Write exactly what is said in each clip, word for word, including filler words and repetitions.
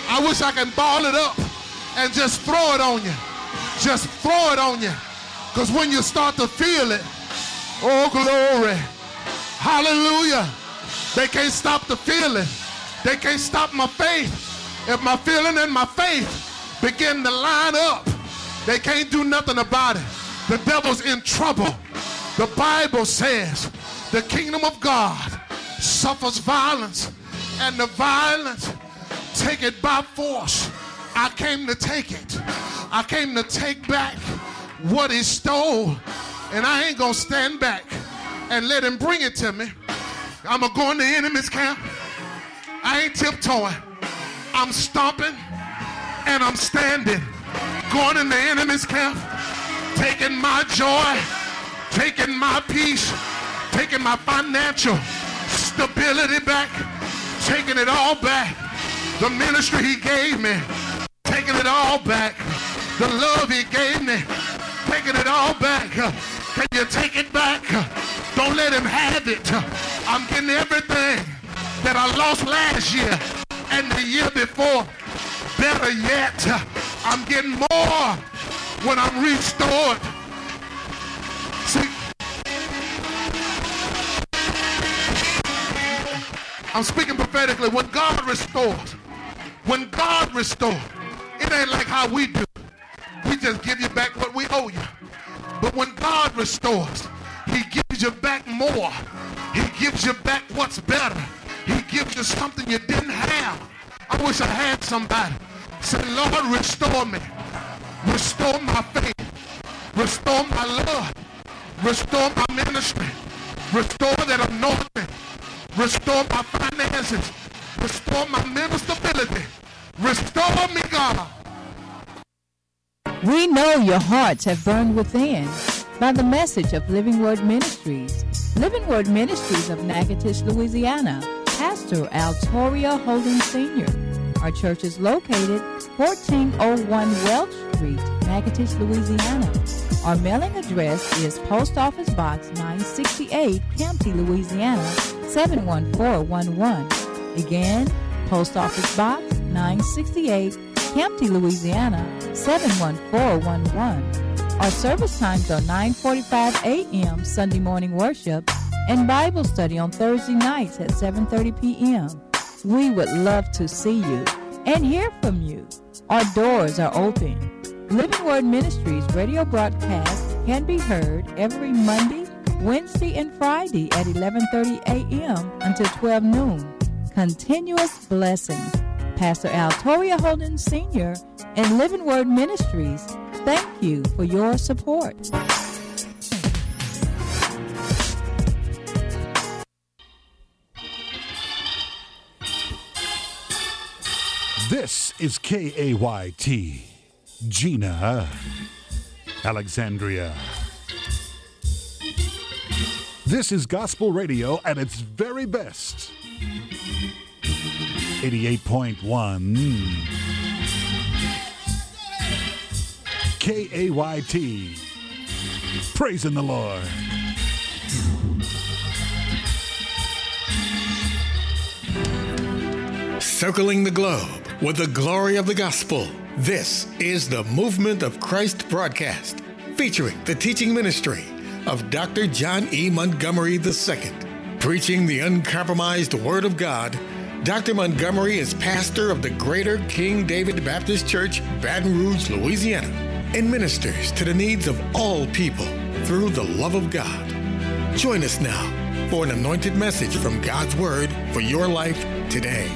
I wish I can ball it up and just throw it on you. Just throw it on you. Because when you start to feel it, oh glory, hallelujah, they can't stop the feeling. They can't stop my faith. If my feeling and my faith begin to line up, they can't do nothing about it. The devil's in trouble. The Bible says the kingdom of God suffers violence, and the violence take it by force. I came to take it. I came to take back what he stole, and I ain't gonna stand back and let him bring it to me. I'm gonna go in the enemy's camp. I ain't tiptoeing. I'm stomping and I'm standing. Going in the enemy's camp, taking my joy, taking my peace, taking my financial stability back, taking it all back. The ministry he gave me, taking it all back. The love he gave me, taking it all back. Can you take it back? Don't let him have it. I'm getting everything that I lost last year and the year before. Better yet, I'm getting more when I'm restored. See, I'm speaking prophetically. When God restores, when God restores, it ain't like how we do. We just give you back what we owe you. But when God restores, he gives you back more. He gives you back what's better. He gives you something you didn't have. I wish I had somebody say, Lord, restore me. Restore my faith. Restore my love. Restore my ministry. Restore that anointing. Restore my finances. Restore my mental stability. Restore me, God. We know your hearts have burned within by the message of Living Word Ministries. Living Word Ministries of Natchitoches, Louisiana. Pastor Altoria Holden Senior Our church is located fourteen oh one Welch Street, Natchitoches, Louisiana. Our mailing address is Post Office Box nine sixty-eight, Campty, Louisiana, seven one four one one. Again, Post Office Box nine sixty-eight, Campty, Louisiana, seven one four one one. Our service times are nine forty-five a.m. Sunday morning worship and Bible study on Thursday nights at seven thirty p.m. We would love to see you and hear from you. Our doors are open. Living Word Ministries radio broadcast can be heard every Monday, Wednesday, and Friday at eleven thirty a.m. until twelve noon. Continuous blessings. Pastor Altoria Holden Senior and Living Word Ministries, thank you for your support. This is K A Y T, Gina, Alexandria. This is gospel radio at its very best. eighty-eight point one K A Y T, praising the Lord. Circling the globe with the glory of the gospel. This is the Movement of Christ broadcast, featuring the teaching ministry of Doctor John E. Montgomery the Second. Preaching the uncompromised Word of God, Doctor Montgomery is pastor of the Greater King David Baptist Church, Baton Rouge, Louisiana, and ministers to the needs of all people through the love of God. Join us now for an anointed message from God's Word for your life today.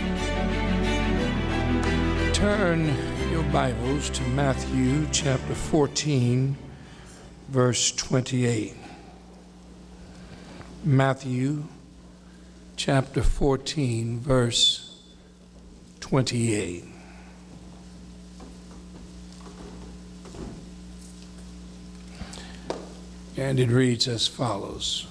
Turn your Bibles to Matthew chapter fourteen, verse twenty-eight. Matthew chapter fourteen, verse twenty-eight. And it reads as follows.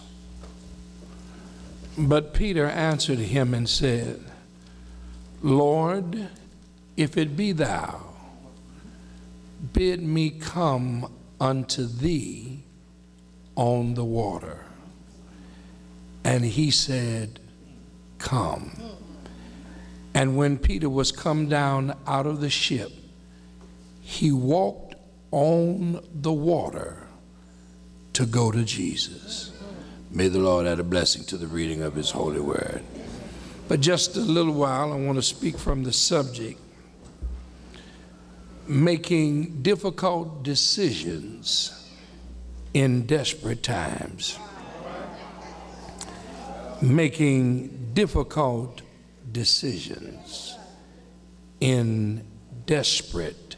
But Peter answered him and said, Lord, if it be thou, bid me come unto thee on the water. And he said, Come. And when Peter was come down out of the ship, he walked on the water to go to Jesus. May the Lord add a blessing to the reading of his holy word. But just a little while, I want to speak from the subject, making difficult decisions in desperate times. Making difficult decisions in desperate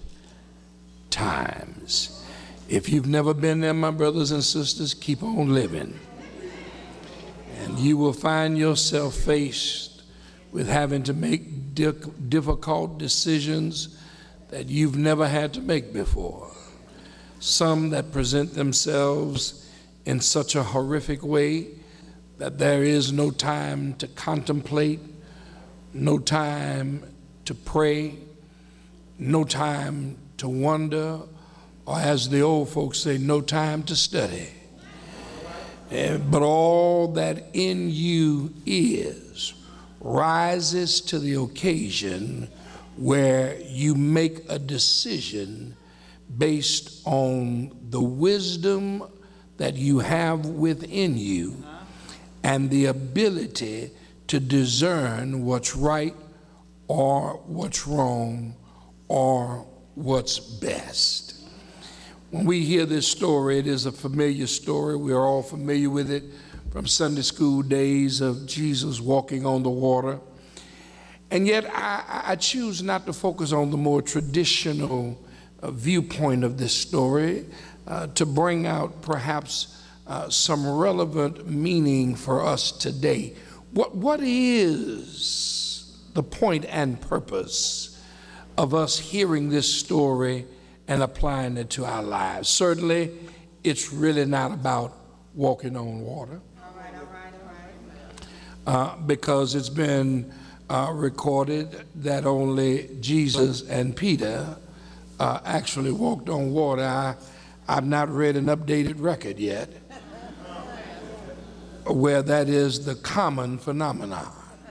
times. If you've never been there, my brothers and sisters, keep on living. And you will find yourself faced with having to make di- difficult decisions that you've never had to make before. Some that present themselves in such a horrific way that there is no time to contemplate, no time to pray, no time to wonder, or as the old folks say, no time to study. Uh, but all that in you is rises to the occasion where you make a decision based on the wisdom that you have within you and the ability to discern what's right or what's wrong or what's best. When we hear this story, it is a familiar story. We are all familiar with it from Sunday school days of Jesus walking on the water. And yet I, I choose not to focus on the more traditional uh, viewpoint of this story uh, to bring out perhaps uh, some relevant meaning for us today. What, what is the point and purpose of us hearing this story and applying it to our lives? Certainly, it's really not about walking on water. All right, all right, all right. Uh, because it's been uh, recorded that only Jesus and Peter uh, actually walked on water. I, I've not read an updated record yet where that is the common phenomenon.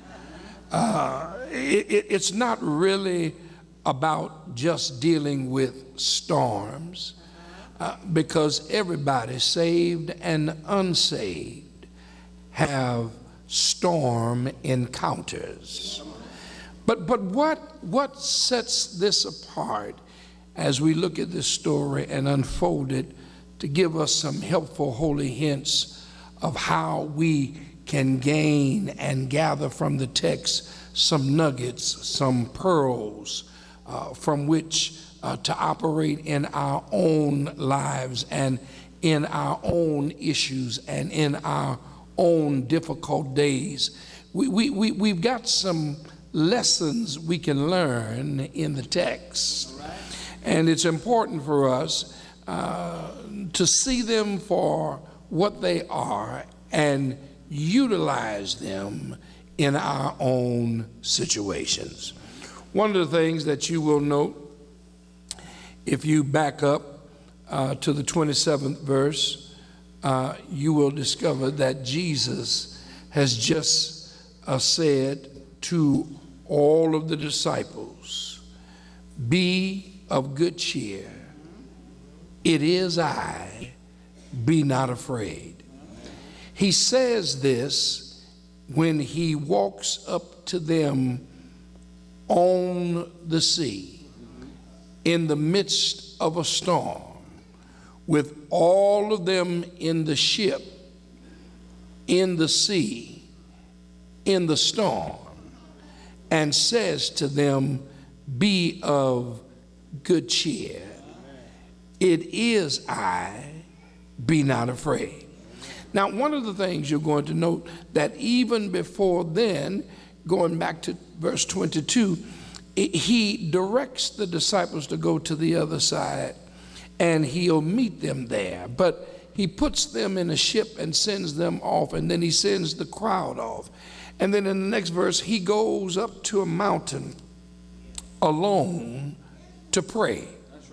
Uh, it, it, it's not really about just dealing with storms, uh, because everybody, saved and unsaved, have storm encounters. But but what what sets this apart as we look at this story and unfold it to give us some helpful holy hints of how we can gain and gather from the text some nuggets, some pearls, Uh, from which uh, to operate in our own lives and in our own issues and in our own difficult days. We, we, we, we've got some lessons we can learn in the text. And it's important for us uh, to see them for what they are and utilize them in our own situations. One of the things that you will note, if you back up uh, to the twenty-seventh verse, uh, you will discover that Jesus has just uh, said to all of the disciples, "Be of good cheer. It is I. Be not afraid." He says this when he walks up to them on the sea, in the midst of a storm, with all of them in the ship, in the sea, in the storm, and says to them, "Be of good cheer. It is I. Be not afraid." Now, one of the things you're going to note that even before then, going back to verse twenty-two, he directs the disciples to go to the other side and he'll meet them there. But he puts them in a ship and sends them off, and then he sends the crowd off. And then in the next verse, he goes up to a mountain alone to pray.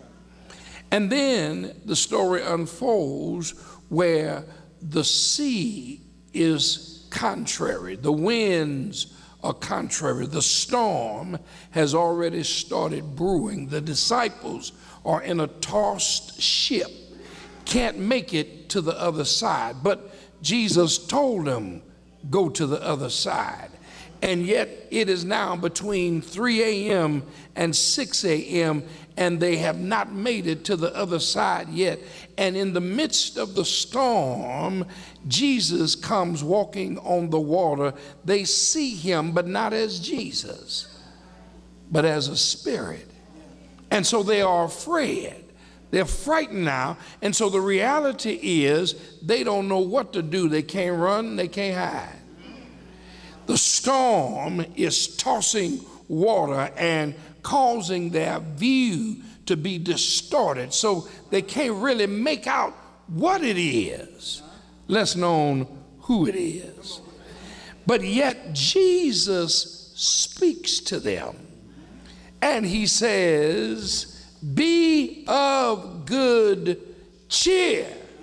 And then the story unfolds where the sea is contrary. The winds are contrary. The storm has already started brewing. The disciples are in a tossed ship, can't make it to the other side. But Jesus told them, go to the other side. And yet it is now between three a m and six a m and they have not made it to the other side yet. And in the midst of the storm, Jesus comes walking on the water. They see him, but not as Jesus, but as a spirit. And so they are afraid. They're frightened now. And so the reality is they don't know what to do. They can't run, they can't hide. The storm is tossing water and causing their view to be distorted, so they can't really make out what it is, less known who it is. But yet Jesus speaks to them and he says, be of good cheer.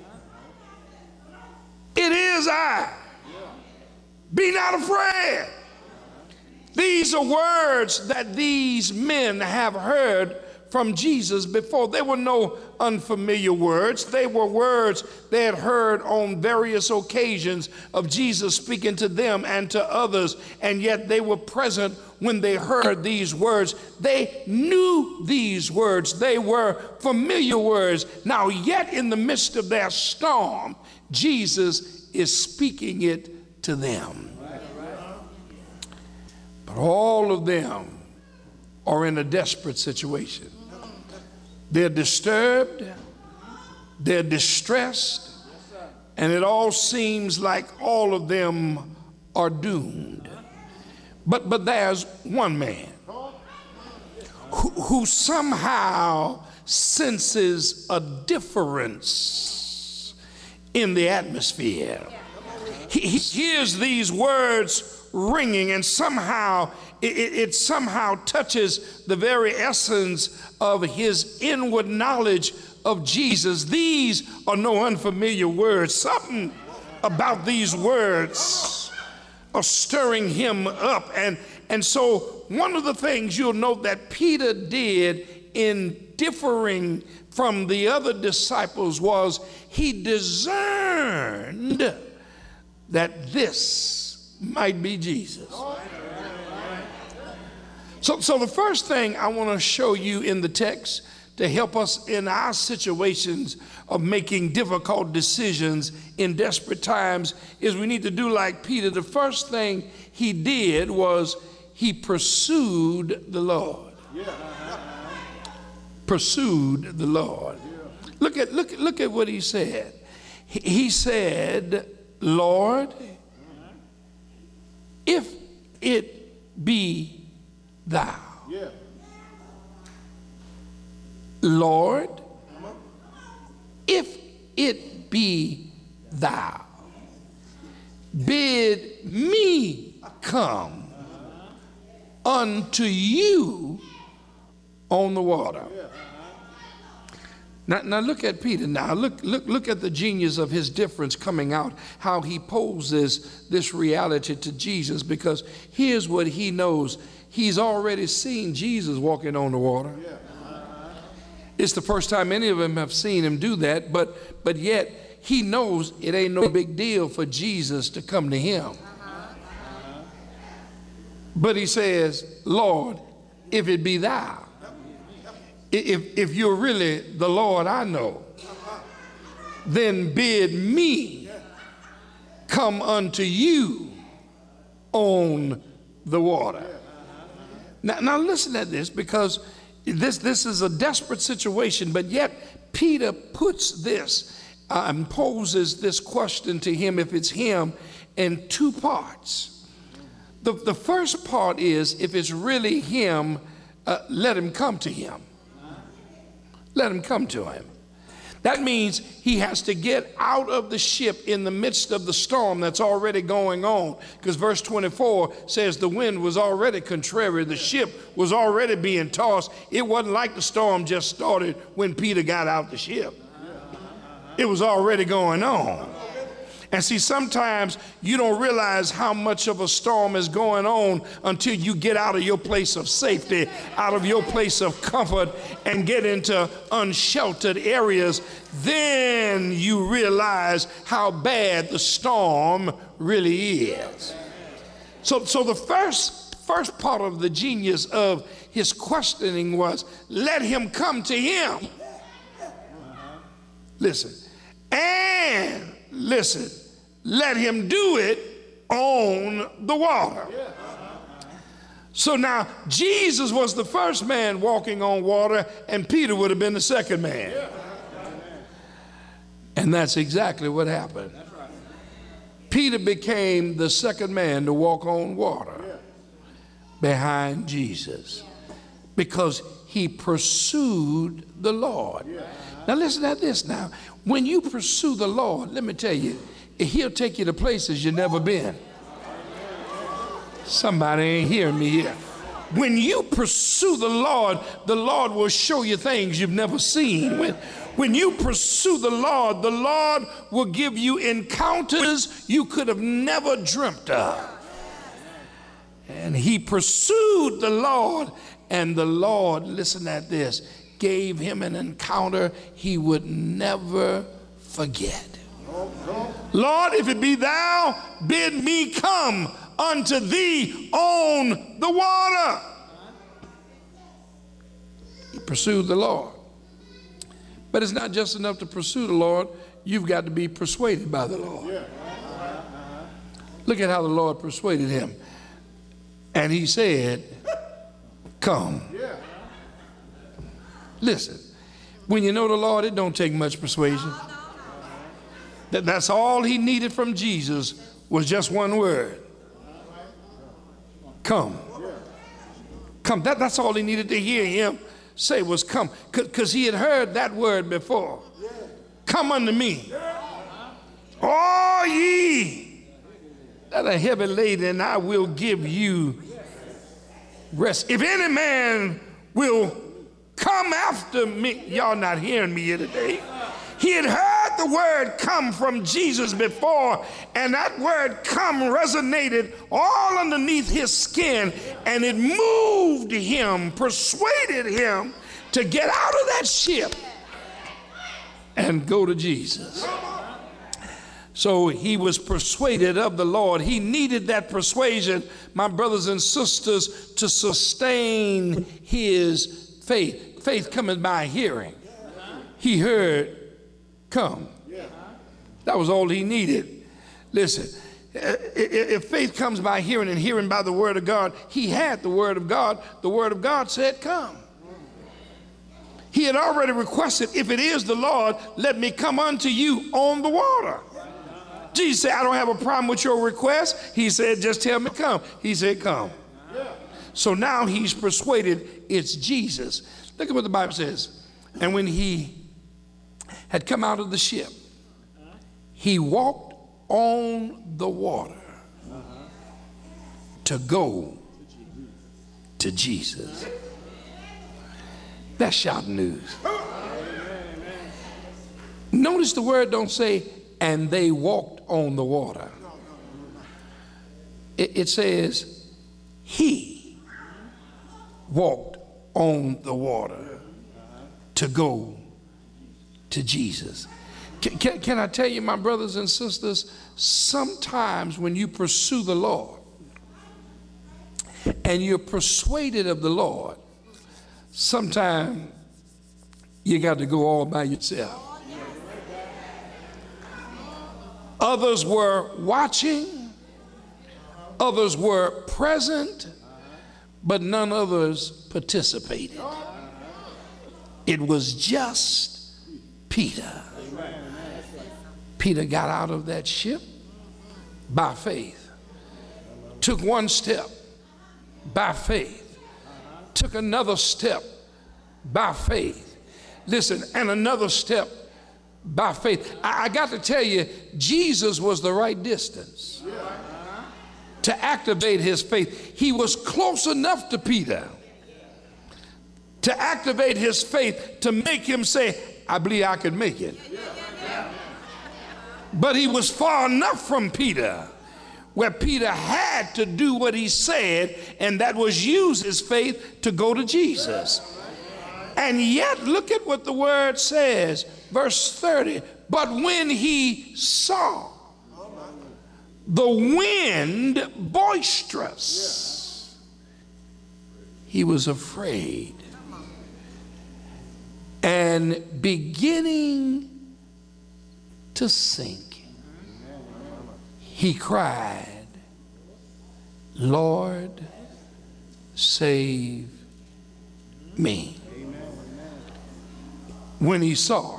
It is I. Be not afraid. These are words that these men have heard from Jesus before. They were no unfamiliar words. They were words they had heard on various occasions of Jesus speaking to them and to others, and yet they were present when they heard these words. They knew these words. They were familiar words. Now, yet in the midst of their storm, Jesus is speaking it to them. But all of them are in a desperate situation. They're disturbed, they're distressed, and it all seems like all of them are doomed. But but there's one man who, who somehow senses a difference in the atmosphere. He, he hears these words ringing, and somehow it, it, it somehow touches the very essence of his inward knowledge of Jesus. These are no unfamiliar words. Something about these words are stirring him up. And, and so one of the things you'll note that Peter did in differing from the other disciples was he discerned that this might be Jesus. So, so the first thing I want to show you in the text to help us in our situations of making difficult decisions in desperate times is we need to do like Peter. The first thing he did was he pursued the Lord. Pursued the Lord. Look at, look, look at what he said. He, he said, Lord, if it be thou. Yeah. Lord, if it be thou, bid me come unto you on the water. Now, now look at Peter now. Look, look, look at the genius of his difference coming out, how he poses this reality to Jesus, because here's what he knows. He's already seen Jesus walking on the water. It's the first time any of them have seen him do that, but, but yet he knows it ain't no big deal for Jesus to come to him. But he says, Lord, if it be thou. If, if you're really the Lord I know, then bid me come unto you on the water. Now, now listen at this, because this, this is a desperate situation, but yet Peter puts this uh, and poses this question to him, if it's him, in two parts. The, the first part is, if it's really him, uh, let him come to him. Let him come to him. That means he has to get out of the ship in the midst of the storm that's already going on, because verse twenty-four says the wind was already contrary. The ship was already being tossed. It wasn't like the storm just started when Peter got out the ship. It was already going on. And see, sometimes you don't realize how much of a storm is going on until you get out of your place of safety, out of your place of comfort, and get into unsheltered areas. Then you realize how bad the storm really is. So, so the first, first part of the genius of his questioning was, let him come to him. Listen, and listen, let him do it on the water. So now Jesus was the first man walking on water, and Peter would have been the second man. And that's exactly what happened. Peter became the second man to walk on water behind Jesus because he pursued the Lord. Now listen to this now. When you pursue the Lord, let me tell you, he'll take you to places you've never been. Somebody ain't hearing me here. When you pursue the Lord, the Lord will show you things you've never seen. When, when you pursue the Lord, the Lord will give you encounters you could have never dreamt of. And he pursued the Lord, and the Lord, listen at this, gave him an encounter he would never forget. Lord, if it be thou, bid me come unto thee on the water. He pursued the Lord. But it's not just enough to pursue the Lord, you've got to be persuaded by the Lord. Look at how the Lord persuaded him. And he said, come. Listen, when you know the Lord, it don't take much persuasion. That, that's all he needed from Jesus was just one word. Come. Come. That, that's all he needed to hear him say was come. Because he had heard that word before. Come unto me. All ye that are heavy laden, and I will give you rest. If any man will come after me. Y'all not hearing me here today. He had heard the word come from Jesus before, and that word come resonated all underneath his skin, and it moved him, persuaded him to get out of that ship and go to Jesus. So he was persuaded of the Lord. He needed that persuasion, my brothers and sisters, to sustain his faith. Faith cometh by hearing. He heard, come. That was all he needed. Listen, if faith comes by hearing and hearing by the word of God, he had the word of God. The word of God said, come. He had already requested, if it is the Lord, let me come unto you on the water. Jesus said, I don't have a problem with your request. He said, just tell me come. He said, come. So now he's persuaded it's Jesus. Look at what the Bible says. And when he had come out of the ship, he walked on the water to go to Jesus. That's shouting news. Notice the word don't say, and they walked on the water. It, it says, he walked on the water to go to Jesus. Can, can, can I tell you, my brothers and sisters, sometimes when you pursue the Lord and you're persuaded of the Lord, sometimes you got to go all by yourself. Others were watching, others were present, but none others participated. It was just Peter. Peter got out of that ship by faith, took one step by faith, took another step by faith. Listen, and another step by faith. I, I got to tell you, Jesus was the right distance to activate his faith. He was close enough to Peter to activate his faith, to make him say, I believe I can make it. But he was far enough from Peter where Peter had to do what he said, and that was use his faith to go to Jesus. And yet, look at what the word says, verse thirty. But when he saw the wind boisterous, he was afraid. And beginning to sink, he cried, Lord, save me. When he saw,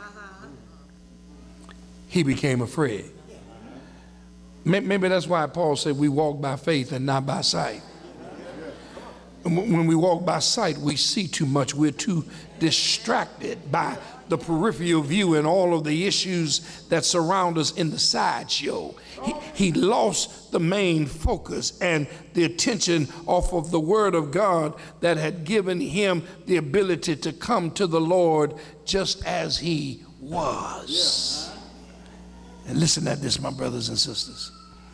he became afraid. Maybe that's why Paul said we walk by faith and not by sight. When we walk by sight, we see too much. We're too distracted by the peripheral view and all of the issues that surround us in the sideshow. He, he lost the main focus and the attention off of the Word of God that had given him the ability to come to the Lord just as he was. And listen at this, my brothers and sisters.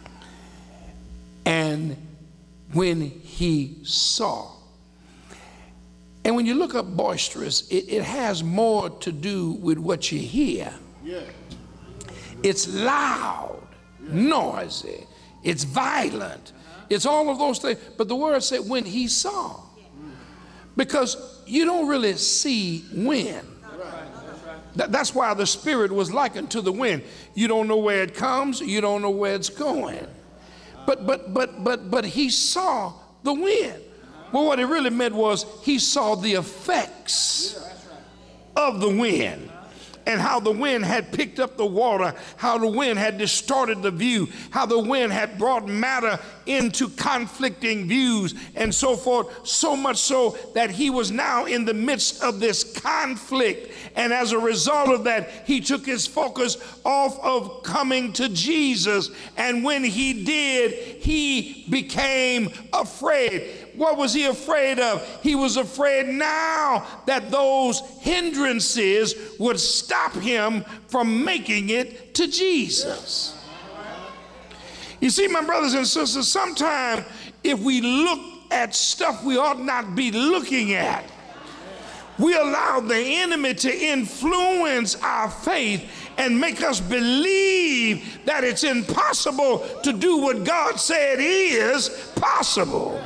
And when he saw, and when you look up boisterous, it, it has more to do with what you hear. Yeah. It's loud, noisy, it's violent, it's all of those things. But the word said when he saw, because you don't really see wind. That, that's why the Spirit was likened to the wind. You don't know where it comes, you don't know where it's going. But but but but but he saw the wind. Well, what it really meant was he saw the effects of the wind and how the wind had picked up the water, how the wind had distorted the view, how the wind had brought matter into conflicting views and so forth, so much so that he was now in the midst of this conflict. And as a result of that, he took his focus off of coming to Jesus. And when he did, he became afraid. What was he afraid of? He was afraid now that those hindrances would stop him from making it to Jesus. You see, my brothers and sisters, sometimes if we look at stuff we ought not be looking at, we allow the enemy to influence our faith and make us believe that it's impossible to do what God said is possible.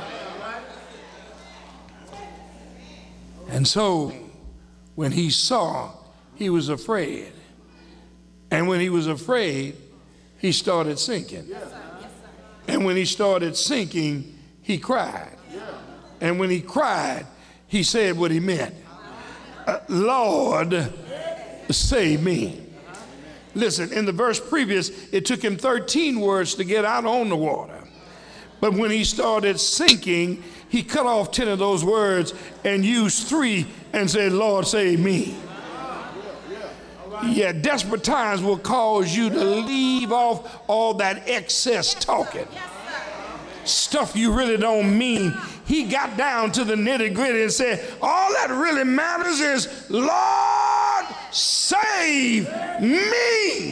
And so when he saw, he was afraid. And when he was afraid, he started sinking. And when he started sinking, he cried. And when he cried, he said what he meant. Uh, Lord, save me. Listen, in the verse previous, it took him thirteen words to get out on the water. But when he started sinking, he cut off ten of those words and used three and said, Lord, save me. Yeah, desperate times will cause you to leave off all that excess talking. Stuff you really don't mean. He got down to the nitty gritty and said, all that really matters is, Lord, save me.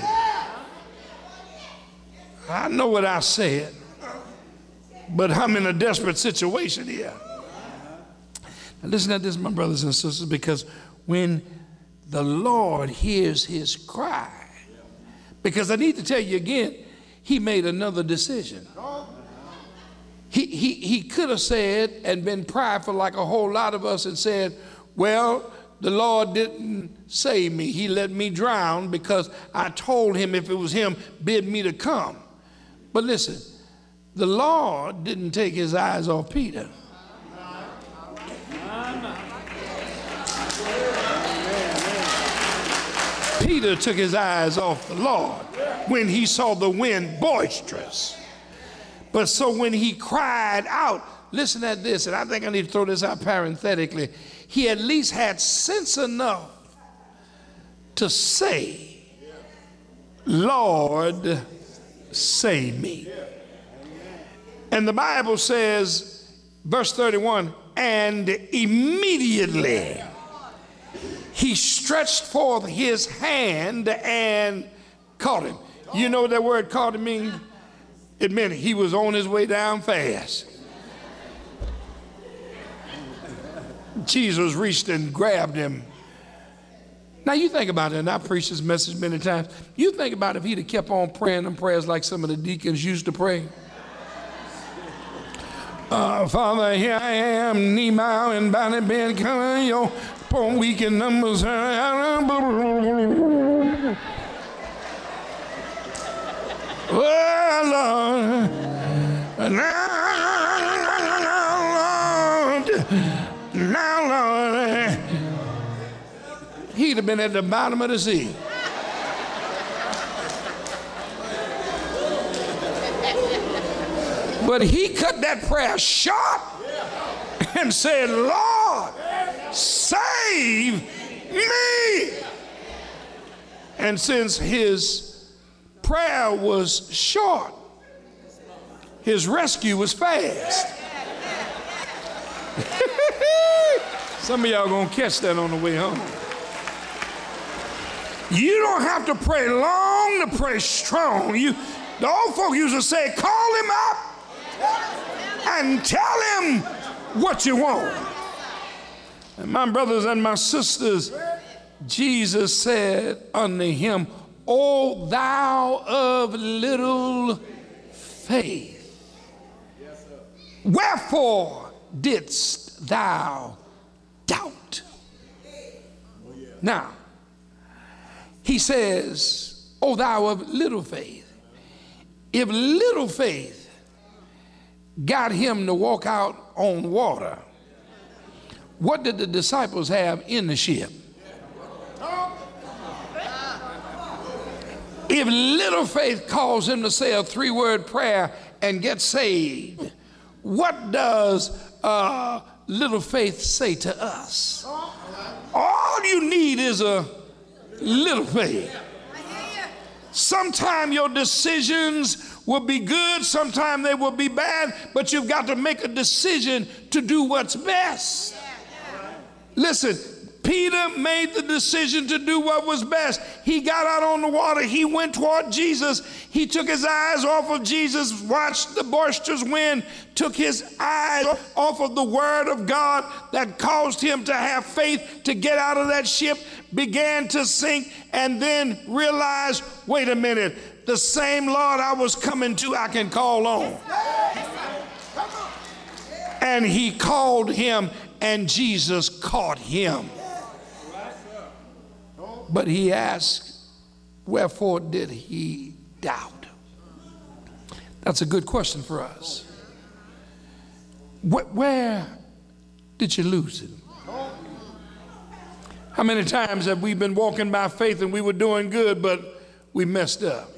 I know what I said, but I'm in a desperate situation here. Now listen to this, my brothers and sisters, because when the Lord hears his cry, because I need to tell you again, he made another decision. He, he, he could have said and been prideful like a whole lot of us and said, well, the Lord didn't save me. He let me drown because I told him if it was him, bid me to come. But listen, the Lord didn't take his eyes off Peter. Peter took his eyes off the Lord when he saw the wind boisterous. But so when he cried out, listen at this, and I think I need to throw this out parenthetically, he at least had sense enough to say, Lord, save me. And the Bible says, verse thirty-one, and immediately he stretched forth his hand and caught him. You know what that word caught mean? It meant he was on his way down fast. Jesus reached and grabbed him. Now you think about it, and I preached this message many times. You think about if he'd have kept on praying them prayers like some of the deacons used to pray. Uh, Father, here I am, knee bow and body bend, coming your poor weak and numbers. Oh, Lord. Now, Lord. Now, Lord. He'd have been at the bottom of the sea. But he cut that prayer short and said, Lord, save me. And since his prayer was short, his rescue was fast. Some of y'all gonna catch that on the way home. You don't have to pray long to pray strong. You, the old folk used to say, call him up and tell him what you want. And my brothers and my sisters, Jesus said unto him, O thou of little faith, wherefore didst thou doubt? Now, he says, O thou of little faith. If little faith got him to walk out on water, what did the disciples have in the ship? If little faith caused him to say a three-word prayer and get saved, what does uh, little faith say to us? All you need is a little faith. Sometime your decisions will be good, sometime they will be bad, but you've got to make a decision to do what's best. Listen, Peter made the decision to do what was best. He got out on the water. He went toward Jesus. He took his eyes off of Jesus, watched the boisterous wind, took his eyes off of the word of God that caused him to have faith to get out of that ship, began to sink, and then realized, wait a minute, the same Lord I was coming to, I can call on. And he called him, and Jesus caught him. But he asked, wherefore did he doubt? That's a good question for us. Where, where did you lose it? How many times have we been walking by faith and we were doing good, but we messed up?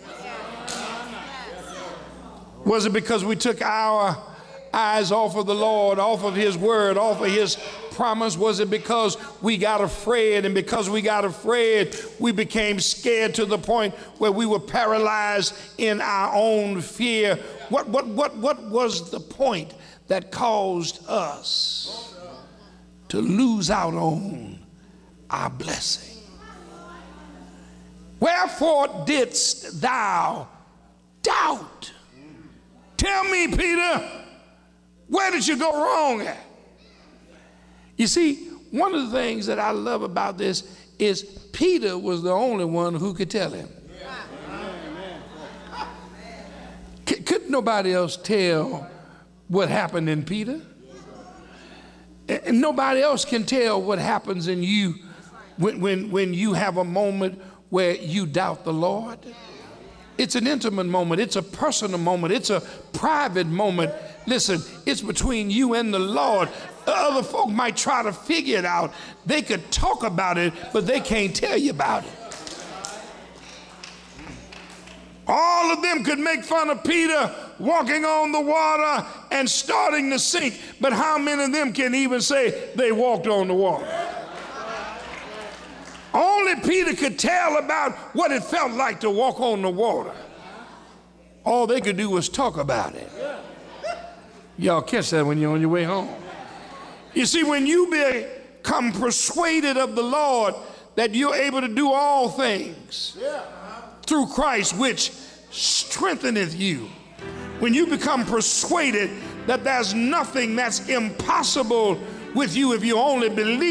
Was it because we took our eyes off of the Lord, off of his word, off of his promise? Was it because we got afraid, and because we got afraid, we became scared to the point where we were paralyzed in our own fear? What, what, what, what was the point that caused us to lose out on our blessing? Wherefore didst thou doubt? Tell me, Peter, where did you go wrong at? You see, one of the things that I love about this is Peter was the only one who could tell him. C- could nobody else tell what happened in Peter? And nobody else can tell what happens in you when, when, when you have a moment where you doubt the Lord. It's an intimate moment. It's a personal moment. It's a private moment. Listen, it's between you and the Lord. Other folk might try to figure it out. They could talk about it, but they can't tell you about it. All of them could make fun of Peter walking on the water and starting to sink, but how many of them can even say they walked on the water? Only Peter could tell about what it felt like to walk on the water. All they could do was talk about it. Y'all catch that when you're on your way home. You see, when you become persuaded of the Lord that you're able to do all things through Christ, which strengtheneth you. When you become persuaded that there's nothing that's impossible with you if you only believe